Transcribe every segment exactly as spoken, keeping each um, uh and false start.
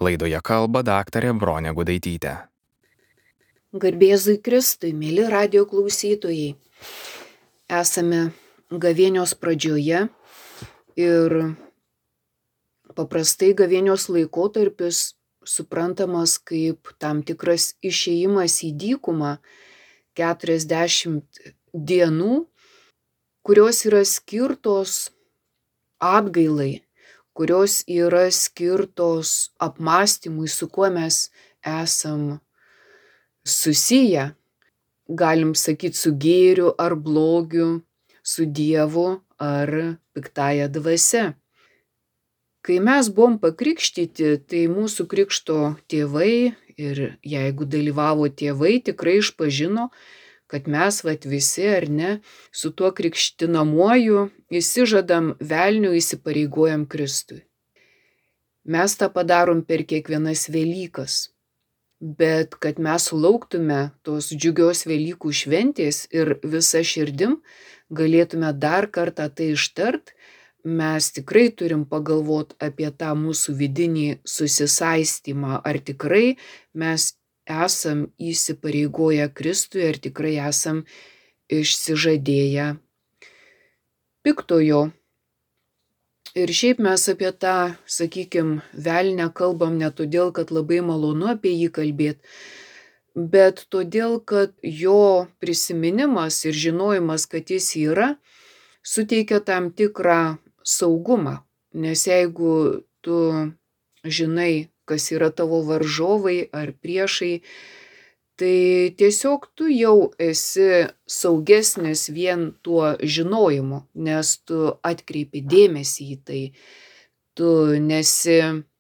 Laidoje kalba daktarė Bronė Gudaitytė. Garbėzui Kristui, mėly radio klausytojai. Esame gavėnios pradžioje ir paprastai gavėnios laikotarpis suprantamas kaip tam tikras išėjimas į dykumą, keturiasdešimt dienų, kurios yra skirtos atgailai, kurios yra skirtos apmąstymui, su kuo mes esam susiję, galim sakyti, su gėriu ar blogiu, su Dievu ar piktąja dvasia. Kai mes buvom pakrikštyti, tai mūsų krikšto tėvai ir jeigu dalyvavo tėvai, tikrai išpažino, kad mes vat visi ar ne, su tuo krikštinamuoju įsižadam velniui, įsipareigojam Kristui. Mes tą padarom per kiekvienas Velykas, bet kad mes sulauktume tos džiugios Velykų šventės ir visa širdim galėtume dar kartą tai ištart, mes tikrai turim pagalvot apie tą mūsų vidinį susisaistymą, ar tikrai mes esam įsipareigoję Kristui, ar tikrai esam išsižadėję piktojo. Ir šiaip mes apie tą, sakykim, velnią kalbam ne todėl, kad labai malonu apie jį kalbėti, bet todėl, kad jo prisiminimas ir žinojimas, kad jis yra, suteikia tam tikrą saugumą. Nes jeigu tu žinai, kas yra tavo varžovai ar priešai, tai tiesiog tu jau esi saugesnis vien tuo žinojimu, nes tu atkreipi dėmesį į tai. Tu nesi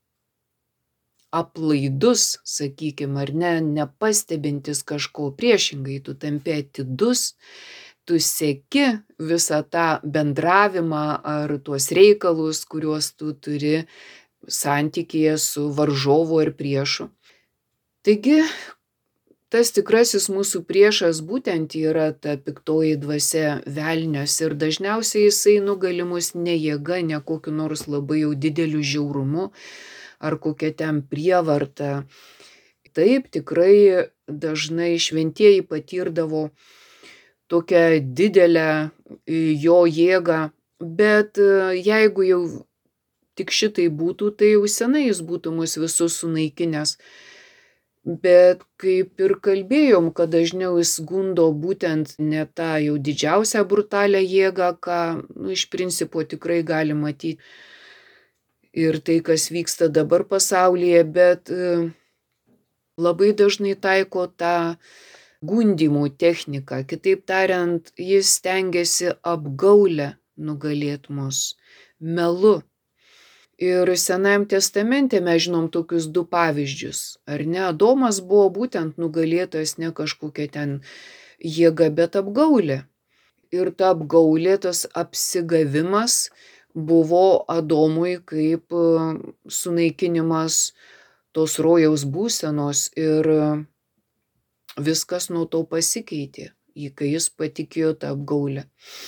aplaidus, sakykim, ar ne, nepastebintis kažko, priešingai, tu tampi atidus, tu seki visą tą bendravimą ar tuos reikalus, kuriuos tu turi santykyje su varžovu ar priešu. Taigi, tas tikrasis mūsų priešas būtent yra ta piktoji dvasia, velnias, ir dažniausiai jisai nugali mus ne jėga, ne kokiu nors labai jau dideliu žiaurumu ar kokia ten prievarta. Taip, tikrai dažnai šventieji patirdavo tokią didelę jo jėgą, bet jeigu jau tik šitai būtų, tai jau senai jis būtų mus visus sunaikinęs. Bet kaip ir kalbėjom, kad dažniau jis gundo būtent ne tą jau didžiausią brutalią jėgą, ką nu, iš principo tikrai gali matyti ir tai, kas vyksta dabar pasaulyje, bet labai dažnai taiko tą gundymų techniką. Kitaip tariant, jis stengiasi apgaulę nugalėti mus, melu. Ir Senajam testamente mes žinom tokius du pavyzdžius. Ar ne, Adomas buvo būtent nugalėtas ne kažkokia ten jėga, bet apgaulė. Ir ta apgaulė, tas apsigavimas buvo Adomui kaip sunaikinimas tos rojaus būsenos ir viskas nuo to pasikeitė, kai jis patikėjo tą apgaulę.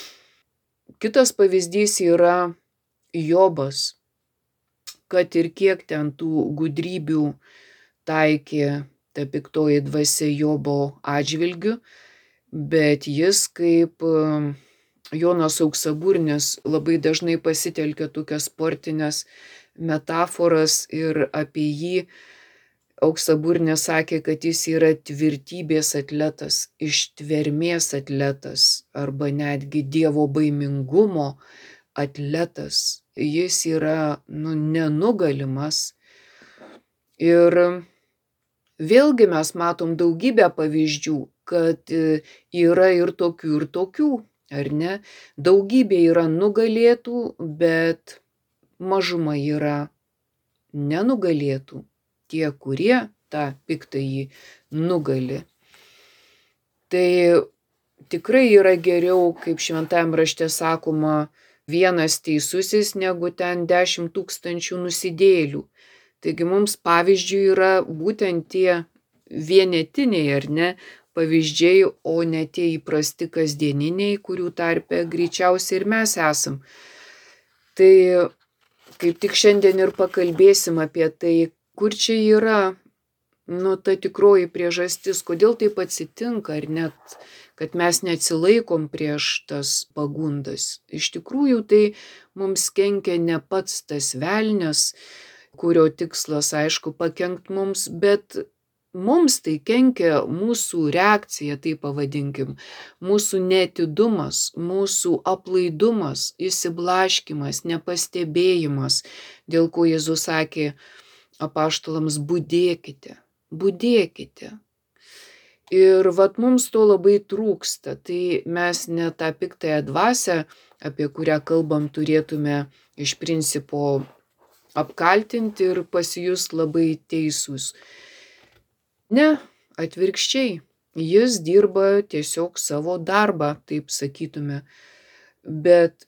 Kitas pavyzdys yra Jobas, kad ir kiek ten tų gudrybių taikė ta piktoji dvasia Jobo atžvilgiu, bet jis kaip Jonas Auksaburnis labai dažnai pasitelkia tokias sportinės metaforas ir apie jį Auksaburnis sakė, kad jis yra tvirtybės atletas, ištvermės atletas arba netgi dievo baimingumo atletas. Jis yra nu, nenugalimas. Ir vėlgi mes matom daugybę pavyzdžių, kad yra ir tokių, ir tokių, ar ne? Daugybė yra nugalėtų, bet mažuma yra nenugalėtų. Tie, kurie tą piktąjį nugali. Tai tikrai yra geriau, kaip šventajam rašte sakoma, vienas teisusis negu ten dešimt tūkstančių nusidėjėlių. Taigi mums pavyzdžių yra būtent tie vienetiniai, ar ne, pavyzdžiai, o ne tie įprasti kasdieniniai, kurių tarpe greičiausiai ir mes esam. Tai kaip tik šiandien ir pakalbėsim apie tai, Kur čia yra, nu, ta tikroji priežastis, kodėl taip atsitinka, ar net, kad mes neatsilaikom prieš tas pagundas. Iš tikrųjų, tai mums kenkia ne pats tas velnias, kurio tikslas, aišku, pakenkt mums, bet mums tai kenkia mūsų reakcija, tai pavadinkim, mūsų neatidumas, mūsų aplaidumas, įsiblaškymas, nepastebėjimas, dėl ko Jėzus sakė apaštalams: budėkite, budėkite. Ir vat mums to labai trūksta, tai mes ne tą piktąją dvasią, apie kurią kalbam, turėtume iš principo apkaltinti ir pasijust labai teisūs. Ne, atvirkščiai, jis dirba tiesiog savo darbą, taip sakytume, bet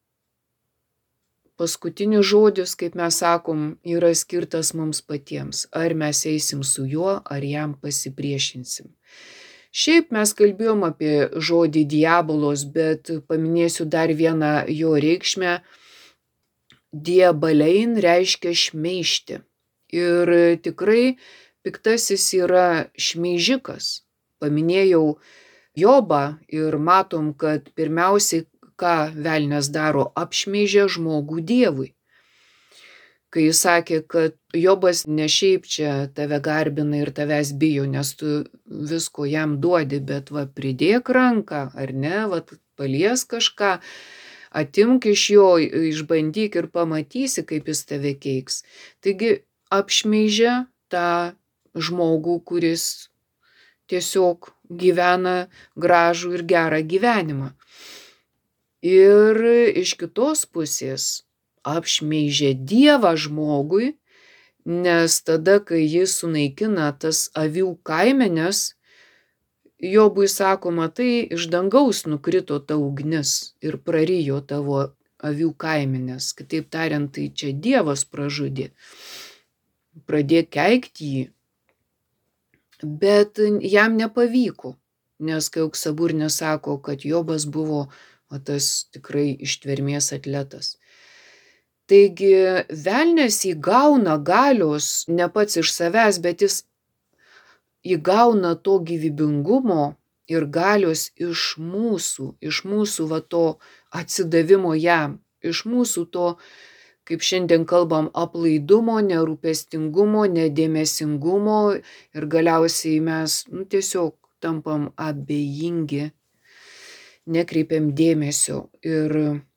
paskutinis žodis, kaip mes sakom, yra skirtas mums patiems. Ar mes eisim su juo, ar jam pasipriešinsim. Šiaip mes kalbėjom apie žodį diabolos, bet paminėsiu dar vieną jo reikšmę. Diabalein reiškia šmeižti. Ir tikrai piktasis yra šmeižikas. Paminėjau Jobą ir matom, kad pirmiausiai, ką velnias daro, apšmeižia žmogų Dievui. Kai jis sakė, kad Jobas ne šiaip čia tave garbina ir tavęs bijo, nes tu visko jam duodi, bet va pridėk ranką, ar ne, va palies kažką, atimk iš jo, išbandyk ir pamatysi, kaip jis tave keiks. Taigi apšmeižia tą žmogų, kuris tiesiog gyvena gražų ir gerą gyvenimą. Ir iš kitos pusės apšmeižia Dievą žmogui, nes tada, kai jis sunaikina tas avių kaimenes, Jobui sakoma, tai iš dangaus nukrito ta ugnis ir prarijo tavo avių kaimenes. Kitaip tariant, tai čia Dievas pražudė. Pradėk keikti jį. Bet jam nepavyko, nes kai Auksaburnis sako, kad Jobas buvo o tas tikrai ištvermės atletas. Taigi velnias įgauna galios ne pats iš savęs, bet jis įgauna to gyvybingumo ir galios iš mūsų, iš mūsų va to atsidavimo jam, iš mūsų to, kaip šiandien kalbam, aplaidumo, nerūpestingumo, nedėmesingumo ir galiausiai mes nu, tiesiog tampam abejingi, nekreipiam dėmesio ir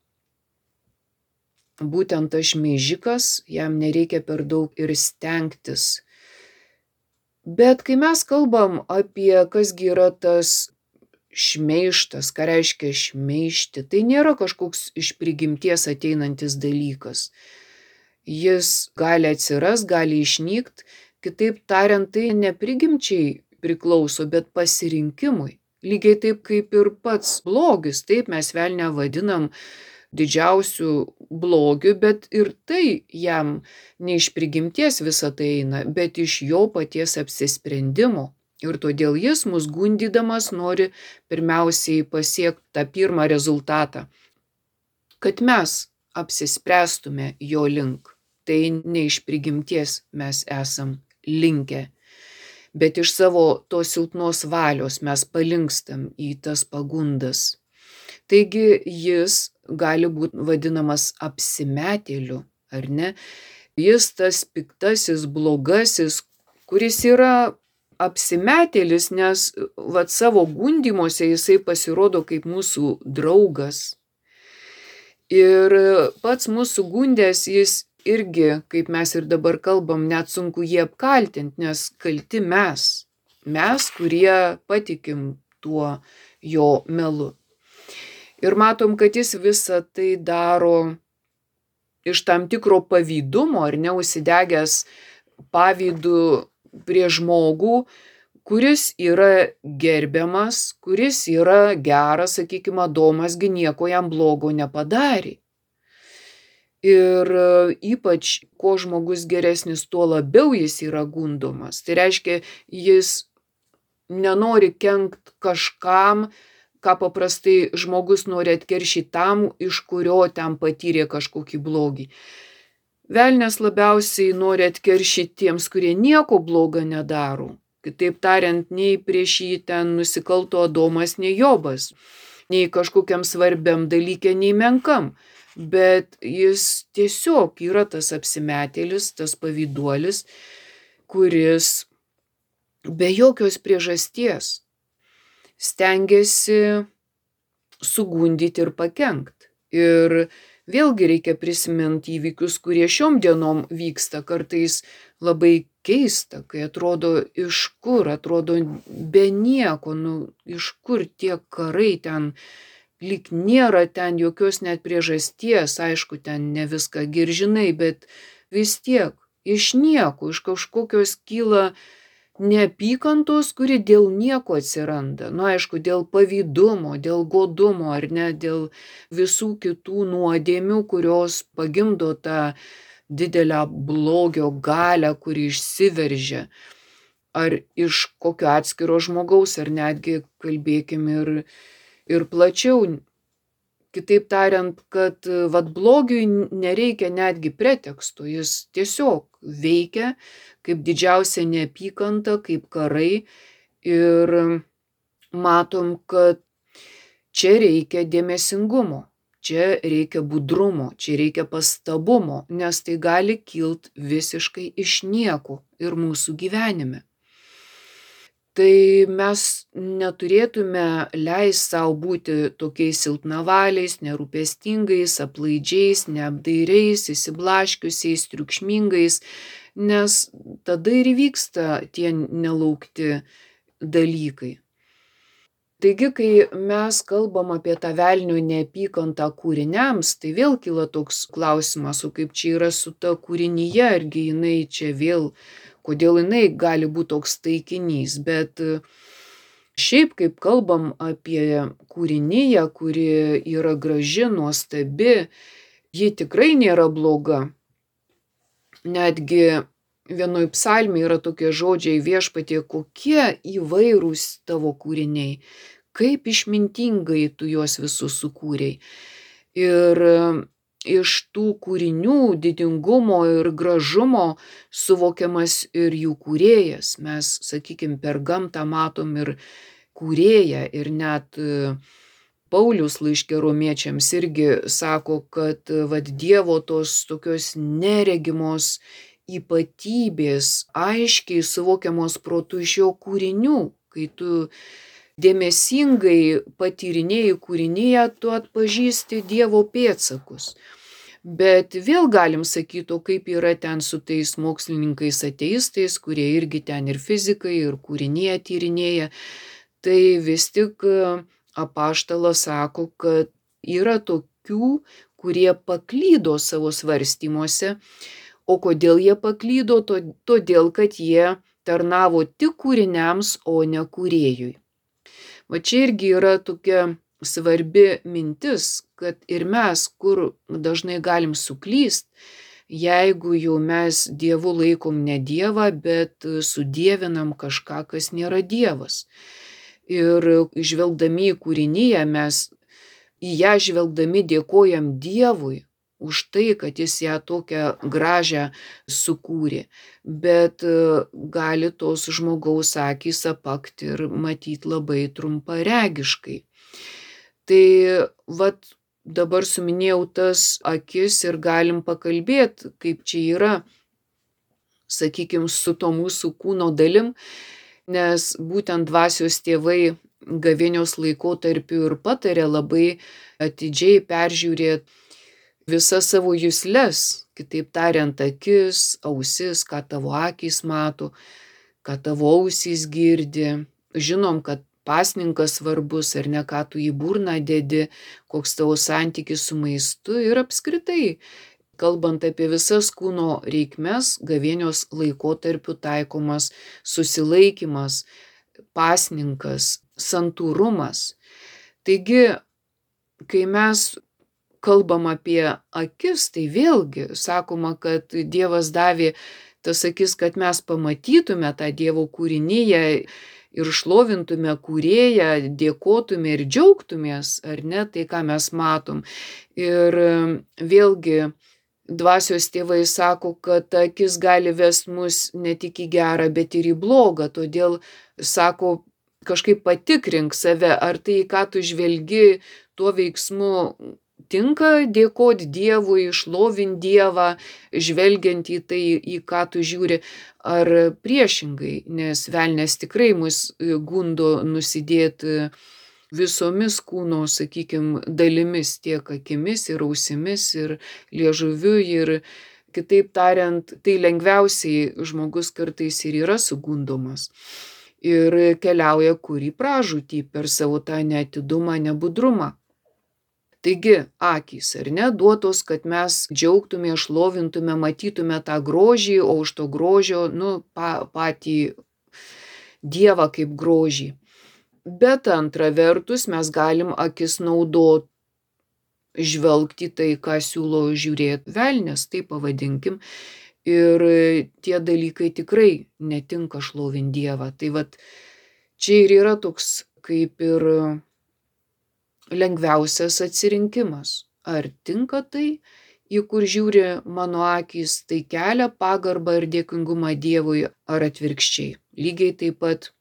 būtent tas šmeižikas, jam nereikia per daug ir stengtis. Bet kai mes kalbam apie kasgi yra tas šmeižtas, ką reiškia šmeižti, tai nėra kažkoks iš prigimties ateinantis dalykas. Jis gali atsiras, gali išnykt, kitaip tariant, tai ne prigimčiai priklauso, bet pasirinkimui. Lygiai taip kaip ir pats blogis, taip mes velnią vadinam didžiausių blogių, bet ir tai jam ne iš prigimties visą tai eina, bet iš jo paties apsisprendimo. Ir todėl jis mus gundydamas nori pirmiausiai pasiekti tą pirmą rezultatą, kad mes apsispręstume jo link. Tai ne iš prigimties mes esam linkę, bet iš savo tos silpnos valios mes palinkstam į tas pagundas. Taigi jis gali būti vadinamas apsimetėliu, ar ne? Jis tas piktasis, blogasis, kuris yra apsimetėlis, nes vat savo gundymuose jisai pasirodo kaip mūsų draugas. Ir pats mūsų gundės jis irgi, kaip mes ir dabar kalbam, net sunku jį apkaltinti, nes kalti mes. Mes, kurie patikim tuo jo melu. Ir matom, kad jis visą tai daro iš tam tikro pavydumo ar neužsidegęs pavydu prie žmogų, kuris yra gerbiamas, kuris yra geras, sakykime, Adomas gi nieko jam blogo nepadarė. Ir ypač, kuo žmogus geresnis, tuo labiau jis yra gundomas. Tai reiškia, jis nenori kenkt kažkam, ką paprastai žmogus nori atkeršyti tam, iš kurio ten patyrė kažkokį blogį. Velnias labiausiai nori atkeršyti tiems, kurie nieko blogo nedaro. Kitaip tariant, nei prieš jį ten nusikalto Adomas, nei Jobas, nei kažkokiam svarbiam dalykė, nei menkam. Bet jis tiesiog yra tas apsimetėlis, tas pavyduolis, kuris be jokios priežasties stengiasi sugundyti ir pakenkt. Ir vėlgi reikia prisiminti įvykius, kurie šiom dienom vyksta, kartais labai keista, kai atrodo iš kur, atrodo be nieko, nu iš kur tie karai ten, lyg nėra ten jokios net priežasties, aišku, ten ne viską giržinai, bet vis tiek iš nieko, iš kažkokios kyla neapykantos, kuri dėl nieko atsiranda. Nu, aišku, dėl pavydumo, dėl godumo, ar ne, dėl visų kitų nuodėmių, kurios pagimdo tą didelę blogio galią, kuri išsiveržia. Ar iš kokio atskiro žmogaus, ar netgi kalbėkim ir, ir plačiau. Kitaip tariant, kad vat blogiui nereikia netgi preteksto, jis tiesiog veikia kaip didžiausia neapykanta, kaip karai ir matom, kad čia reikia dėmesingumo, čia reikia budrumo, čia reikia pastabumo, nes tai gali kilt visiškai iš nieko ir mūsų gyvenime. Tai mes neturėtume leisti savo būti tokiais silpnavaliais, nerūpestingais, aplaidžiais, neapdairiais, įsiblaškiusiais, triukšmingais, nes tada ir vyksta tie nelaukti dalykai. Taigi, kai mes kalbam apie tą velnio neapykantą kūriniams, tai vėl kyla toks klausimas, o kaip čia yra su ta kūrinyje, argi jinai čia vėl, kodėl jinai gali būti toks taikinys, bet šiaip kaip kalbam apie kūrinyje, kuri yra graži, nuostabi, ji tikrai nėra bloga. Netgi vienoj psalmėje yra tokie žodžiai: viešpatie, kokie įvairūs tavo kūriniai, kaip išmintingai tu juos visus sukūrei. Ir iš tų kūrinių didingumo ir gražumo suvokiamas ir jų kūrėjas. Mes, sakykim, per gamtą matom ir kūrėją, ir net Paulius laiške romiečiams irgi sako, kad vat Dievo tos tokios neregimos ypatybės aiškiai suvokiamos protu iš jo kūrinių. Kai tu dėmesingai patyrinėji kūrinyje, tu atpažįsti Dievo pėdsakus. Bet vėl galim sakyti, o kaip yra ten su tais mokslininkais ateistais, kurie irgi ten ir fizikai, ir kūrinyje tyrinėja. Tai vis tik apaštalas sako, kad yra tokių, kurie paklydo savo svarstymuose. O kodėl jie paklydo? Todėl, kad jie tarnavo tik kūriniams, o ne kūrėjui. Va čia irgi yra tokia svarbi mintis, kad ir mes, kur dažnai galim suklyst, jeigu jau mes Dievu laikom ne Dievą, bet sudievinam kažką, kas nėra Dievas. Ir žvelgdami į kūrinyje, mes į ją žvelgdami dėkojam Dievui už tai, kad jis ją tokią gražią sukūrė. Bet gali tos žmogaus akys apakti ir matyti labai trumparegiškai. Tai vat dabar suminėjau tas akis ir galim pakalbėti, kaip čia yra, sakykim, su to mūsų kūno dalim, nes būtent dvasios tėvai gavėnios laikotarpiu ir patarė labai atidžiai peržiūrėti visas savo jusles, kitaip tariant, akis, ausis, ką tavo akys mato, ką tavo ausys girdi. Žinom, kad pasninkas svarbus, ar ne, ką tu į burną dedi, koks tavo santykis su maistu ir apskritai, kalbant apie visas kūno reikmes, gavėnios laikotarpiu taikomas susilaikymas, pasninkas, santūrumas. Taigi, kai mes kalbam apie akis, tai vėlgi sakoma, kad Dievas davė tas akis, kad mes pamatytume tą Dievo kūrinyje ir šlovintume kūrėją, dėkotume ir džiaugtumės, ar ne, tai ką mes matom. Ir vėlgi dvasios tėvai sako, kad akis gali vest mus ne tik į gerą, bet ir į blogą. Todėl sako, kažkaip patikrink save, ar tai, ką tu žvelgi, tuo veiksmu tinka dėkoti Dievui, šlovint Dievą, žvelgiant į tai, į ką tu žiūri, ar priešingai, nes velnias tikrai mus gundo nusidėti visomis kūno, sakykime, dalimis, tiek akimis ir ausimis ir liežuviu ir, kitaip tariant, tai lengviausiai žmogus kartais ir yra sugundomas. Ir keliauja kur į pražūtį per savo tą neatidumą, nebudrumą. Taigi, akys, ar ne, duotos, kad mes džiaugtume, šlovintume, matytume tą grožį, o už to grožio, nu, pa, patį Dievą kaip grožį. Bet antra vertus, mes galim akis naudoti, žvelgti tai, ką siūlo žiūrėti velnias, tai pavadinkim. Ir tie dalykai tikrai netinka šlovint Dievą. Tai vat, čia ir yra toks kaip ir lengviausias atsirinkimas. Ar tinka tai, į kur žiūri mano akys, tai kelia pagarbą ir dėkingumą Dievui, ar atvirkščiai. Lygiai taip pat,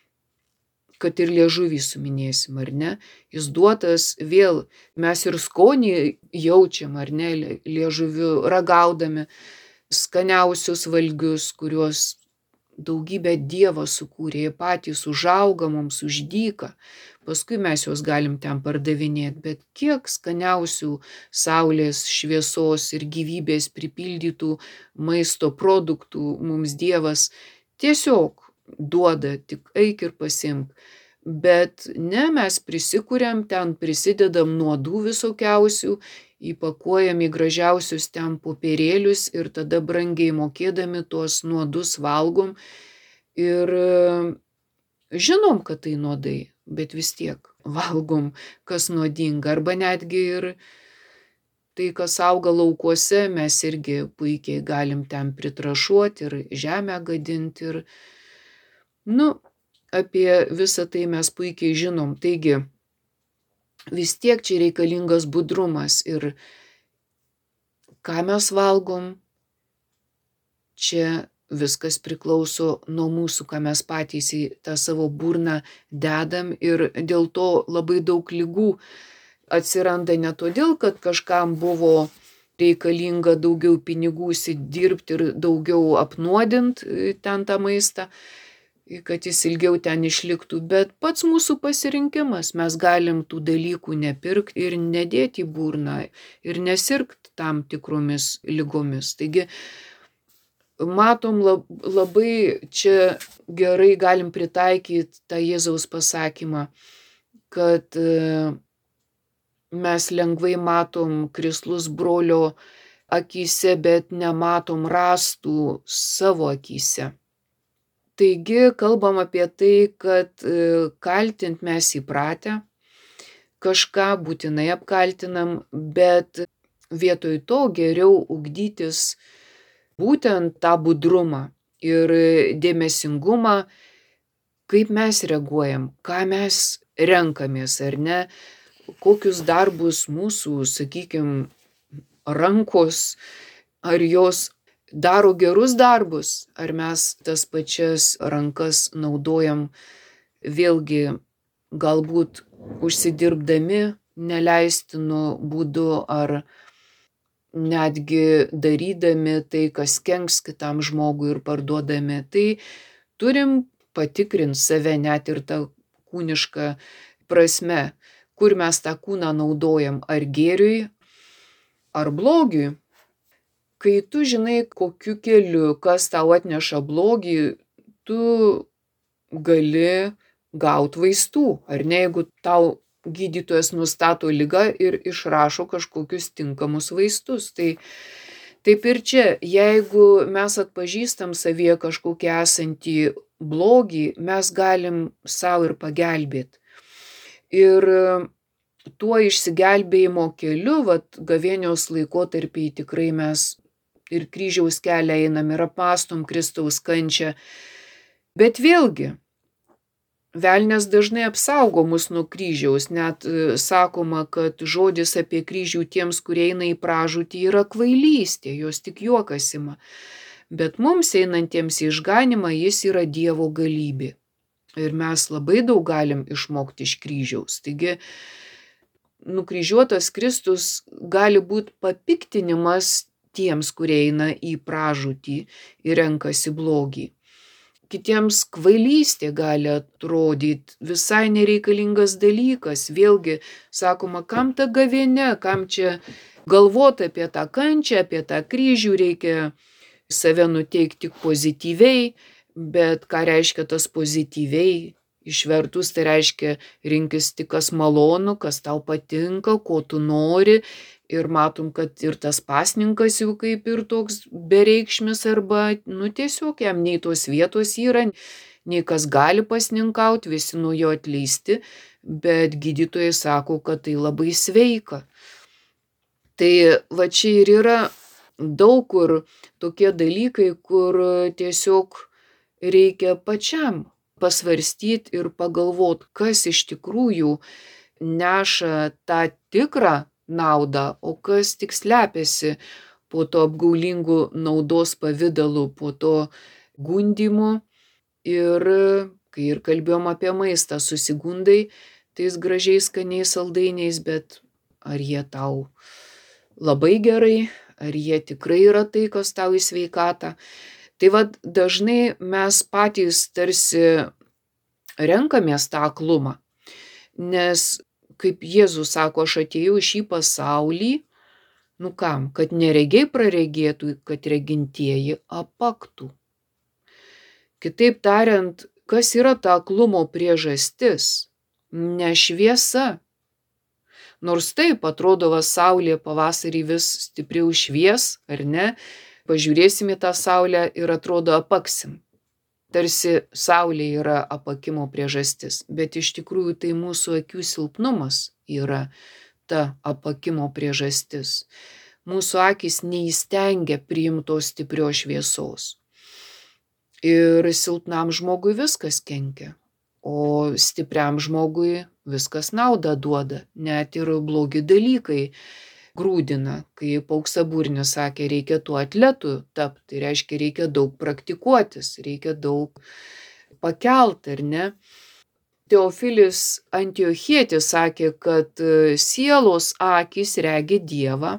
kad ir liežuvį suminėsim, ar ne? Jis duotas vėl, mes ir skonį jaučiam, ar ne, liežuviu ragaudami skaniausius valgius, kuriuos daugybę Dievas sukūrė, patys užauga mums už dyką. Paskui mes juos galim ten pardavinėti, bet kiek skaniausių saulės šviesos ir gyvybės pripildytų maisto produktų mums Dievas tiesiog duoda, tik eik ir pasimk. Bet ne, mes prisikuriam, ten prisidedam nuodų visokiausių, įpakuojam į gražiausius ten popierėlius ir tada brangiai mokėdami tuos nuodus valgom. Ir žinom, kad tai nuodai, bet vis tiek valgom, kas nuodinga. Arba netgi ir tai, kas auga laukuose, mes irgi puikiai galim ten pritrašuoti ir žemę gadinti. Ir, nu, apie visą tai mes puikiai žinom. Taigi, vis tiek čia reikalingas budrumas. Ir ką mes valgom, čia viskas priklauso nuo mūsų, ką mes patys į tą savo burną dedam. Ir dėl to labai daug ligų atsiranda ne todėl, kad kažkam buvo reikalinga daugiau pinigų įsidirbti ir daugiau apnuodint ten tą maistą, kad jis ilgiau ten išliktų, bet pats mūsų pasirinkimas. Mes galim tų dalykų nepirkti ir nedėti į burną ir nesirgti tam tikromis lygomis. Taigi, matom, labai čia gerai galim pritaikyti tą Jėzaus pasakymą, kad mes lengvai matom krislus brolio akyse, bet nematom rąstų savo akyse. Taigi, kalbam apie tai, kad kaltint mes įpratę, kažką būtinai apkaltinam, bet vietoj to geriau ugdytis būtent tą budrumą ir dėmesingumą, kaip mes reaguojam, ką mes renkamės, ar ne, kokius darbus mūsų, sakykim, rankos, ar jos daro gerus darbus, ar mes tas pačias rankas naudojam vėlgi galbūt užsidirbdami neleistinu būdu, ar netgi darydami tai, kas kenks kitam žmogui ir parduodami. Tai turim patikrinti save net ir tą kūnišką prasme, kur mes tą kūną naudojam, ar gėriui, ar blogiui. Kai tu žinai, kokiu keliu, kas tau atneša blogį, tu gali gauti vaistų. Ar ne, jeigu tau gydytojas nustato ligą ir išrašo kažkokius tinkamus vaistus. Tai taip ir čia, jeigu mes atpažįstam savyje kažkokį esantį blogį, mes galim savo ir pagelbėti. Ir tuo išsigelbėjimo keliu, vat, gavėnios laikotarpiai tikrai mes ir kryžiaus kelią einam ir apmąstom Kristaus kančią. Bet vėlgi, Velnias dažnai apsaugo mus nuo kryžiaus, net sakoma, kad žodis apie kryžių tiems, kurie eina į pražūtį, yra kvailystė, jos tik juokas ima. Bet mums einantiems į išganimą jis yra Dievo galybė. Ir mes labai daug galim išmokti iš kryžiaus. Taigi, nukryžiuotas Kristus gali būti papiktinimas tiems, kurie eina į pražūtį ir renkasi blogį. Kitiems kvailystė gali atrodyti visai nereikalingas dalykas. Vėlgi, sakoma, kam ta gavėnia, kam čia galvoti apie tą kančią, apie tą kryžių, reikia save nuteikti tik pozityviai, bet ką reiškia tas pozityviai? Išvertus tai reiškia rinkis tik kas malonu, kas tau patinka, ko tu nori. Ir matom, kad ir tas pasninkas jau kaip ir toks bereikšmis arba, nu tiesiog jam nei tos vietos yra, nei kas gali pasninkauti, visi nuo jo atleisti, bet gydytojai sako, kad tai labai sveika. Tai va čia ir yra daug kur tokie dalykai, kur tiesiog reikia pačiam pasvarstyti ir pagalvoti, kas iš tikrųjų neša tą tikrą naudą, o kas tik slepiasi po to apgaulingų naudos pavidalu, po to gundymu. Ir kai ir kalbėjom apie maistą, susigundai tais gražiais skaniais saldainiais, bet ar jie tau labai gerai, ar jie tikrai yra tai, kas tau į sveikatą. Tai vad dažnai mes patys tarsi renkamės tą aklumą, nes kaip Jėzus sako, aš atėjau į šį pasaulį, nu kam, kad neregiai praregėtų, kad regintieji apaktų. Kitaip tariant, kas yra ta aklumo priežastis? Ne šviesa. Nors taip atrodo, va saulė pavasarį vis stipriau švies, ar ne? Pažiūrėsim į tą saulę ir atrodo apaksim. Tarsi saulė yra apakimo priežastis, bet iš tikrųjų tai mūsų akių silpnumas yra ta apakimo priežastis. Mūsų akys neįstengia priimtos stiprios šviesos. Ir silpnam žmogui viskas kenkia, o stipriam žmogui viskas naudą duoda, net ir blogi dalykai grūdina. Kaip Auksaburnis sakė, reikia tuo atletu tapti, tai reiškia reikia daug praktikuotis, reikia daug pakelt, ar ne? Teofilis Antiochietis sakė, kad sielos akys regi Dievą,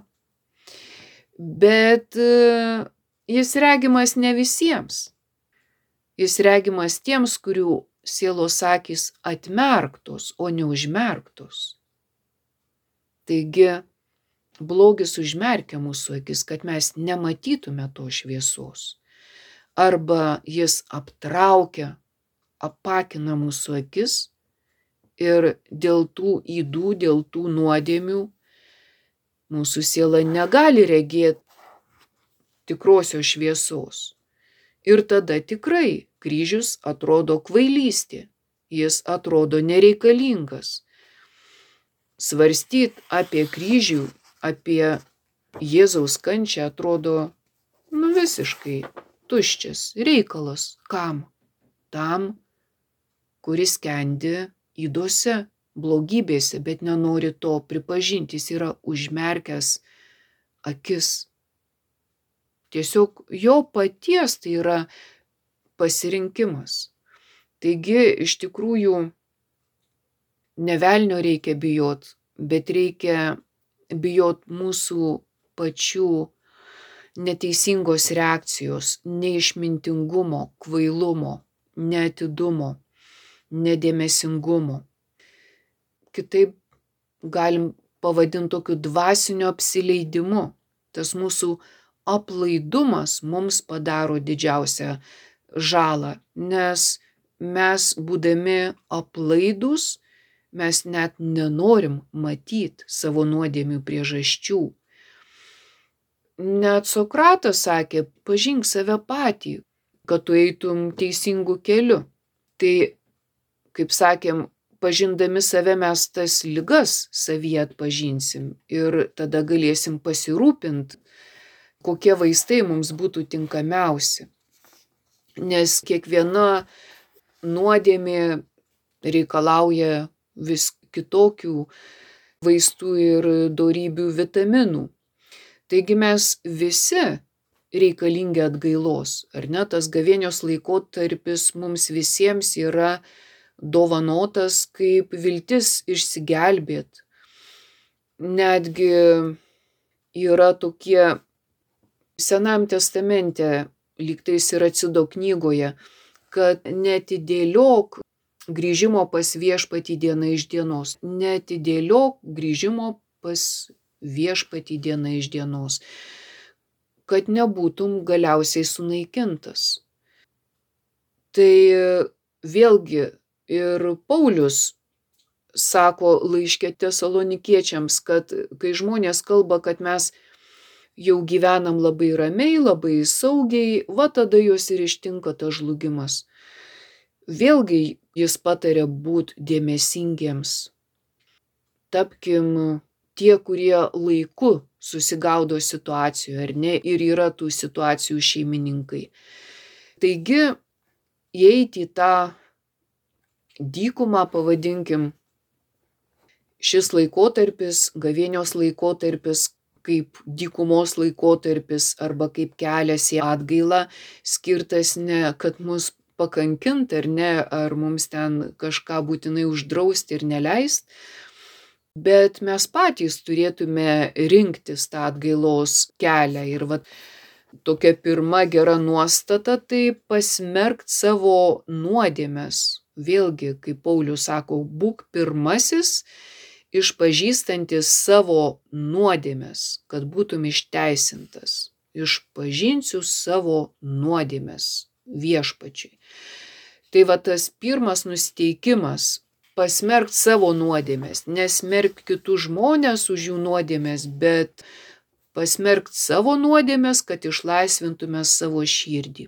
bet jis regimas ne visiems. Jis regimas tiems, kurių sielos akys atmerktos, o ne užmerktos. Taigi, blogis užmerkia mūsų akis, kad mes nematytume to šviesos. Arba jis aptraukia, apakina mūsų akis ir dėl tų ydų, dėl tų nuodėmių mūsų siela negali regėti tikrosios šviesos. Ir tada tikrai kryžius atrodo kvailystė, jis atrodo nereikalingas. Svarstyt apie kryžių, apie Jėzaus kančią atrodo nu visiškai tuščias reikalas. Kam? Tam, kuris skendi ydose, blogybėse, bet nenori to pripažinti, jis yra užmerkęs akis. Tiesiog jo paties tai yra pasirinkimas. Taigi, iš tikrųjų, ne velnio reikia bijot, bet reikia bijot mūsų pačių neteisingos reakcijos, neišmintingumo, kvailumo, neatidumo, nedėmesingumo. Kitaip galim pavadinti tokiu dvasiniu apsileidimu. Tas mūsų aplaidumas mums padaro didžiausią žalą, nes mes būdami aplaidūs, mes net nenorim matyti savo nuodėmių priežasčių. Net Sokratas sakė, pažink save patį, kad tu eitum teisingu keliu. Tai, kaip sakėm, pažindami save mes tas ligas savyje atpažinsim ir tada galėsim pasirūpinti, kokie vaistai mums būtų tinkamiausi. Nes kiekviena nuodėmė reikalauja vis kitokių vaistų ir dorybių vitaminų. Taigi mes visi reikalingi atgailos, ar ne? Tas gavėnios laikotarpis mums visiems yra dovanotas kaip viltis išsigelbėt. Netgi yra tokie Senajam testamente, lygtais ir Atsido knygoje, kad neatidėliok grįžimo pas viešpatį diena iš dienos. Neatidėliok grįžimo pas viešpatį diena iš dienos, kad nebūtum galiausiai sunaikintas. Tai vėlgi ir Paulius sako laiške Tesalonikiečiams, kad kai žmonės kalba, kad mes jau gyvenam labai ramiai, labai saugiai, va tada juos ir ištinka tas žlugimas. Vėlgi jis patarė būt dėmesingiems. Tapkim tie, kurie laiku susigaudo situacijų, ar ne, ir yra tų situacijų šeimininkai. Taigi, įeiti į tą dykumą, pavadinkim, šis laikotarpis, gavėnios laikotarpis, kaip dykumos laikotarpis arba kaip kelias į atgailą, skirtas ne, kad mus pakankint ar ne, ar mums ten kažką būtinai uždrausti ir neleist, bet mes patys turėtume rinktis tą atgailos kelią. Ir va, tokia pirma gera nuostata tai pasmerkt savo nuodėmes. Vėlgi, kaip Paulius sako, būk pirmasis, išpažįstantis savo nuodėmes, kad būtum išteisintas. Išpažinsiu savo nuodėmes viešpačiui. Tai va tas pirmas nusiteikimas - pasmerkt savo nuodėmes, nesmerkt kitus žmonės už jų nuodėmes, bet pasmerkt savo nuodėmes, kad išlaisvintume savo širdį.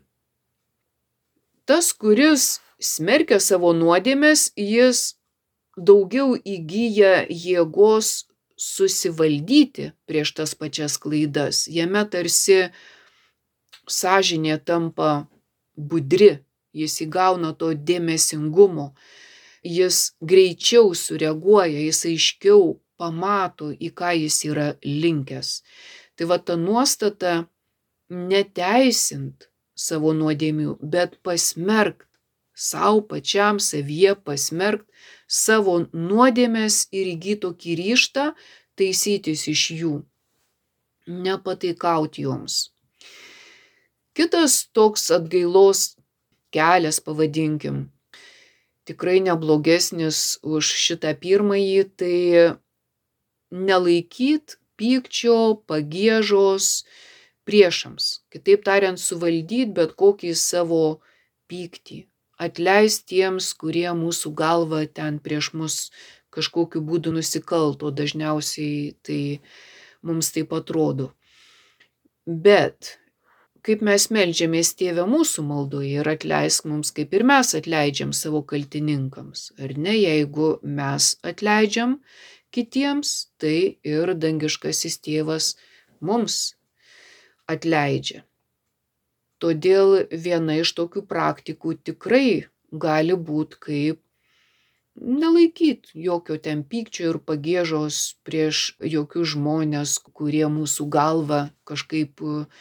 Tas, kuris smerkia savo nuodėmes, jis daugiau įgyja jėgos susivaldyti prieš tas pačias klaidas. Jame tarsi sąžinė tampa budri, jis įgauna to dėmesingumo, jis greičiau sureaguoja, jis aiškiau pamato, į ką jis yra linkęs. Tai va ta nuostata neteisint savo nuodėmių, bet pasmerkt sau pačiam, savyje pasmerkt savo nuodėmes ir įgyt tokį ryžtą taisytis iš jų, nepataikaut joms. Kitas toks atgailos kelias, pavadinkim, tikrai neblogesnis už šitą pirmąjį, tai nelaikyt pykčio, pagiežos priešams. Kitaip tariant, suvaldyt bet kokį savo pyktį. Atleist tiems, kurie mūsų galva ten prieš mus kažkokiu būdu nusikalto. Dažniausiai tai mums taip atrodo. Bet kaip mes meldžiamės Tėve mūsų maldoje ir atleisk mums, kaip ir mes atleidžiam savo kaltininkams. Ar ne, jeigu mes atleidžiam kitiems, tai ir dangiškasis Tėvas mums atleidžia. Todėl viena iš tokių praktikų tikrai gali būti kaip nelaikyt jokio ten pykčio ir pagiežos prieš jokius žmonės, kurie mūsų galva kažkaip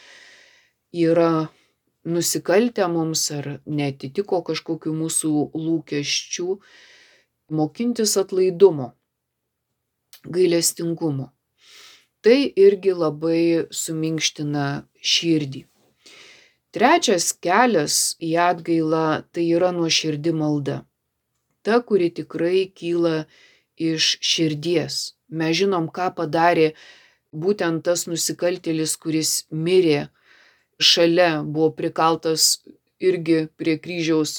yra nusikaltę mums ar neatitiko kažkokių mūsų lūkesčių. Mokintis atlaidumo, gailestingumo. Tai irgi labai suminkština širdį. Trečias kelias į atgailą tai yra nuoširdi malda. Ta, kuri tikrai kyla iš širdies. Mes žinom, ką padarė būtent tas nusikaltėlis, kuris mirė šalia, buvo prikaltas irgi prie kryžiaus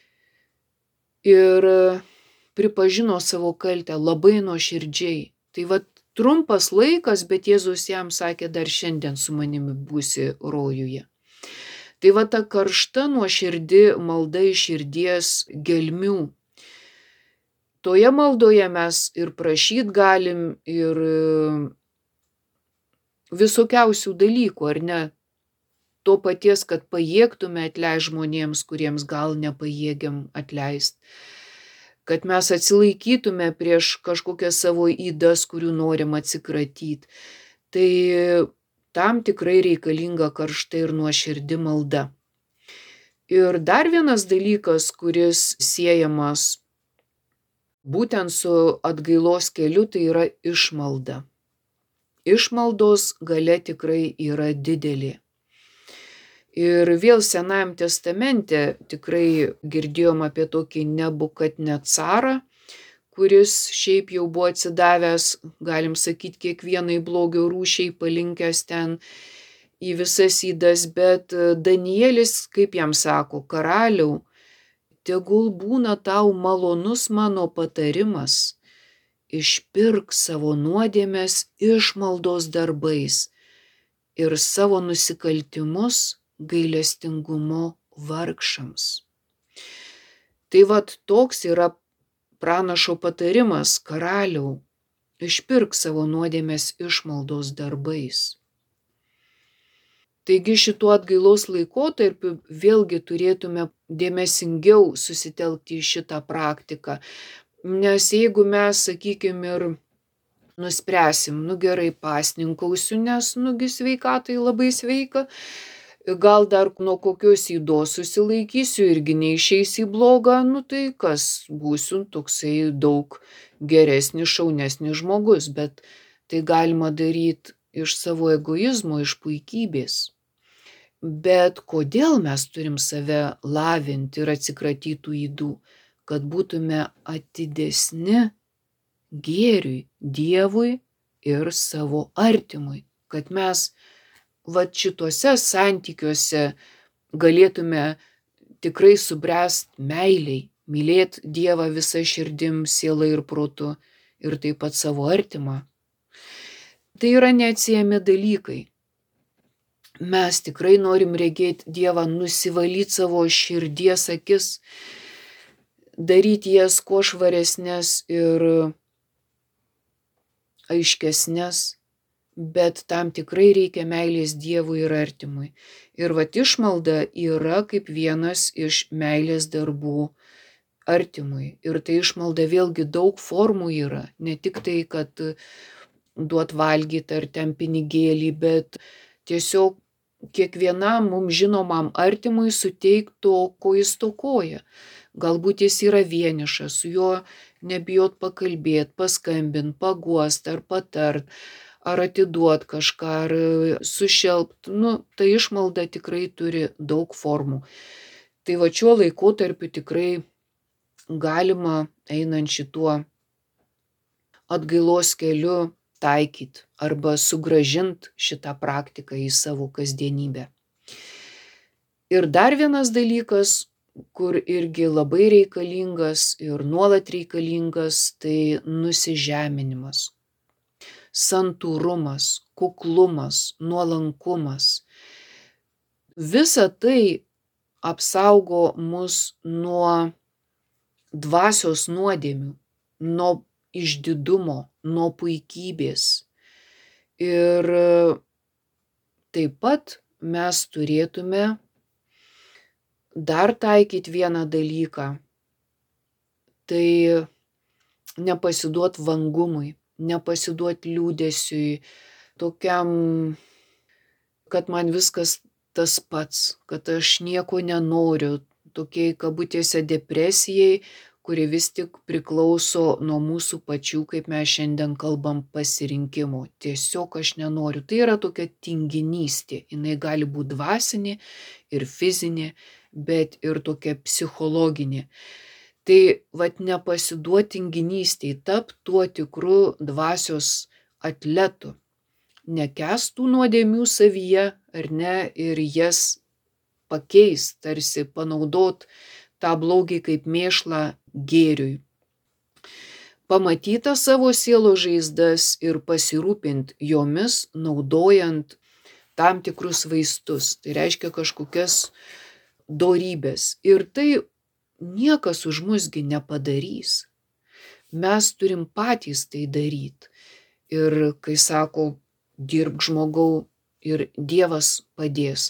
ir pripažino savo kaltę labai nuoširdžiai. Tai va trumpas laikas, bet Jėzus jam sakė, dar šiandien su manimi būsi rojuje. Tai va ta karšta nuoširdi malda iš širdies gelmių. Toje maldoje mes ir prašyt galim, ir visokiausių dalykų, ar ne? To paties, kad pajėgtume atleist žmonėms, kuriems gal nepajėgiam atleist. kad mes atsilaikytume prieš kažkokias savo ydas, kurių norim atsikratyti. Tai tam tikrai reikalinga karšta ir nuoširdi malda. Ir dar vienas dalykas, kuris siejamas būtent su atgailos keliu, tai yra išmalda. Išmaldos galia tikrai yra didelė. Ir vėl Senajam testamente tikrai girdėjom apie tokį Nebukadnecarą, kuris šiaip jau buvo atsidavęs, galim sakyti, kiekvienai blogio rūšiai, palinkęs ten į visas ydas, bet Danielis, kaip jam sako, karaliau, tegul būna tau malonus mano patarimas, išpirk savo nuodėmes išmaldos darbais ir savo nusikaltimus gailestingumu vargšams. Tai vat toks yra pranašo patarimas, karaliau, išpirk savo nuodėmes išmaldos darbais. Taigi šituo atgailos laikotarpiu vėlgi turėtume dėmesingiau susitelkti į šitą praktiką, nes jeigu mes, sakykim, ir nuspręsim, nu gerai, pasninkausiu, nes nugi sveikatai labai sveika, gal dar nuo kokios ydos susilaikysiu, irgi neišeis į blogą, nu tai kas, būsiu toksai daug geresnis, šaunesnis žmogus, bet tai galima daryti iš savo egoizmo, iš puikybės. Bet kodėl mes turim save lavinti ir atsikratytų ydų? Kad būtume atidesni gėriui, Dievui ir savo artimui. Kad mes vat šituose santykiuose galėtume tikrai subręst meiliai, mylėt Dievą visą širdim, sielą ir protu ir taip pat savo artimą. Tai yra neatsiejami dalykai. Mes tikrai norim regėti Dievą, nusivalyti savo širdies akis, daryti jas kuo švaresnės ir aiškesnės, bet tam tikrai reikia meilės Dievui ir artimui. Ir vat išmalda yra kaip vienas iš meilės darbų artimui. Ir tai išmalda vėlgi daug formų yra, ne tik tai, kad duot valgyti ar ten pinigėlį, bet tiesiog kiekvienam mums žinomam artimui suteik to, ko jis stokoja. Galbūt jis yra vienišas, su juo nebijot pakalbėti, paskambint, paguost ar patart, ar atiduot kažką, ar sušelpt. Nu, ta išmalda tikrai turi daug formų. Tai va šiuo laikotarpiu tikrai galima einant šituo atgailos keliu taikyti arba sugrąžint šitą praktiką į savo kasdienybę. Ir dar vienas dalykas, kur irgi labai reikalingas ir nuolat reikalingas, tai nusižeminimas, santūrumas, kuklumas, nuolankumas. Visa tai apsaugo mus nuo dvasios nuodėmių, nuo išdidumo, nuo puikybės. Ir taip pat mes turėtume dar taikyti vieną dalyką, tai nepasiduot vangumui, nepasiduot liūdesiui, tokiam, kad man viskas tas pats, kad aš nieko nenoriu, tokiai kabutėse depresijai, kuri vis tik priklauso nuo mūsų pačių, kaip mes šiandien kalbam, pasirinkimų. Tiesiog aš nenoriu. Tai yra tokia tinginystė. Jinai gali būti dvasinė ir fizinė, bet ir tokia psichologinė. Tai vat nepasiduot tinginystei, tap tuo tikru dvasios atletu. Nekęst tų nuodėmių savyje, ar ne, ir jas pakeist, tarsi panaudot tą blogį kaip mėšlą gėriui. Pamatyta savo sielo žaizdas ir pasirūpint jomis, naudojant tam tikrus vaistus. Tai reiškia kažkokias dorybės. Ir tai niekas už musgi nepadarys. Mes turim patys tai daryti. Ir kai sako, dirbk žmogau ir Dievas padės.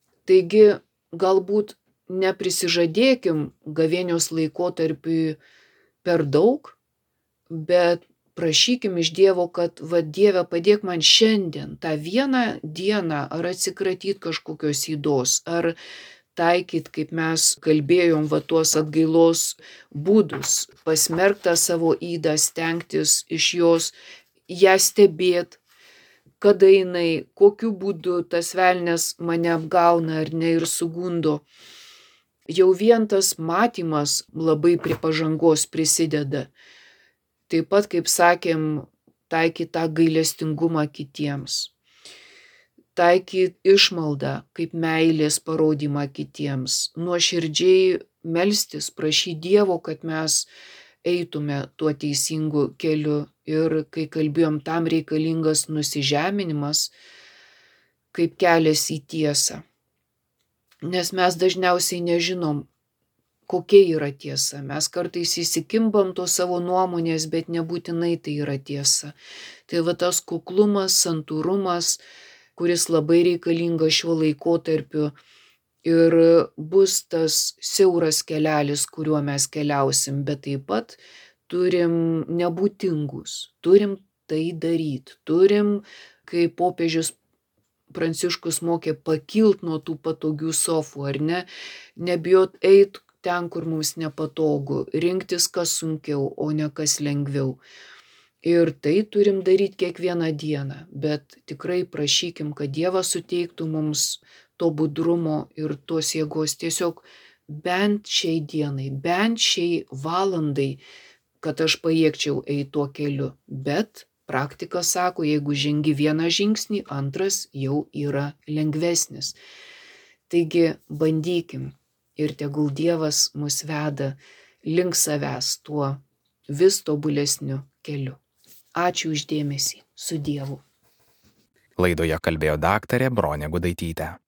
Taigi galbūt neprisižadėkim gavėnios laikotarpiui per daug, bet prašykim iš Dievo, kad va Dieve padėk man šiandien, tą vieną dieną, ar atsikratyt kažkokios ydos, ar taikyt, kaip mes kalbėjom, va tuos atgailos būdus, pasmerkt tą savo ydą, stengtis iš jos, ją stebėt, kada jinai, kokiu būdu tas velnias mane apgauna ar ne ir sugundo. Jau vien tas matymas labai prie pažangos prisideda. Taip pat, kaip sakėm, taikyt tą gailestingumą kitiems. Taikyt išmaldą kaip meilės parodymą kitiems. Nuoširdžiai melstis, prašyt Dievo, kad mes eitume tuo teisingu keliu. Ir kai kalbėjom, tam reikalingas nusižeminimas kaip kelias į tiesą. Nes mes dažniausiai nežinom, kokia yra tiesa. Mes kartais įsikimbam to savo nuomonės, bet nebūtinai tai yra tiesa. Tai va tas kuklumas, santūrumas, kuris labai reikalingas šiuo laikotarpiu ir bus tas siauras kelelis, kuriuo mes keliausim, bet taip pat turim nebūt tingus, turim tai daryt, turim, kaip popiežius Pranciškus mokė, pakilt nuo tų patogių sofų, ar ne, nebijot eit ten, kur mums nepatogu, rinktis kas sunkiau, o ne kas lengviau. Ir tai turim daryt kiekvieną dieną, bet tikrai prašykim, kad Dievas suteiktų mums to budrumo ir tos jėgos tiesiog bent šiai dienai, bent šiai valandai, kad aš pajėgčiau eiti tuo keliu. Bet praktika sako, jeigu žengi vieną žingsnį, antras jau yra lengvesnis. Taigi bandykim ir tegul Dievas mus veda link savęs tuo vis tobulesniu keliu. Ačiū už dėmesį. Su Dievu. Laidoje kalbėjo daktarė Bronė Gudaitytė.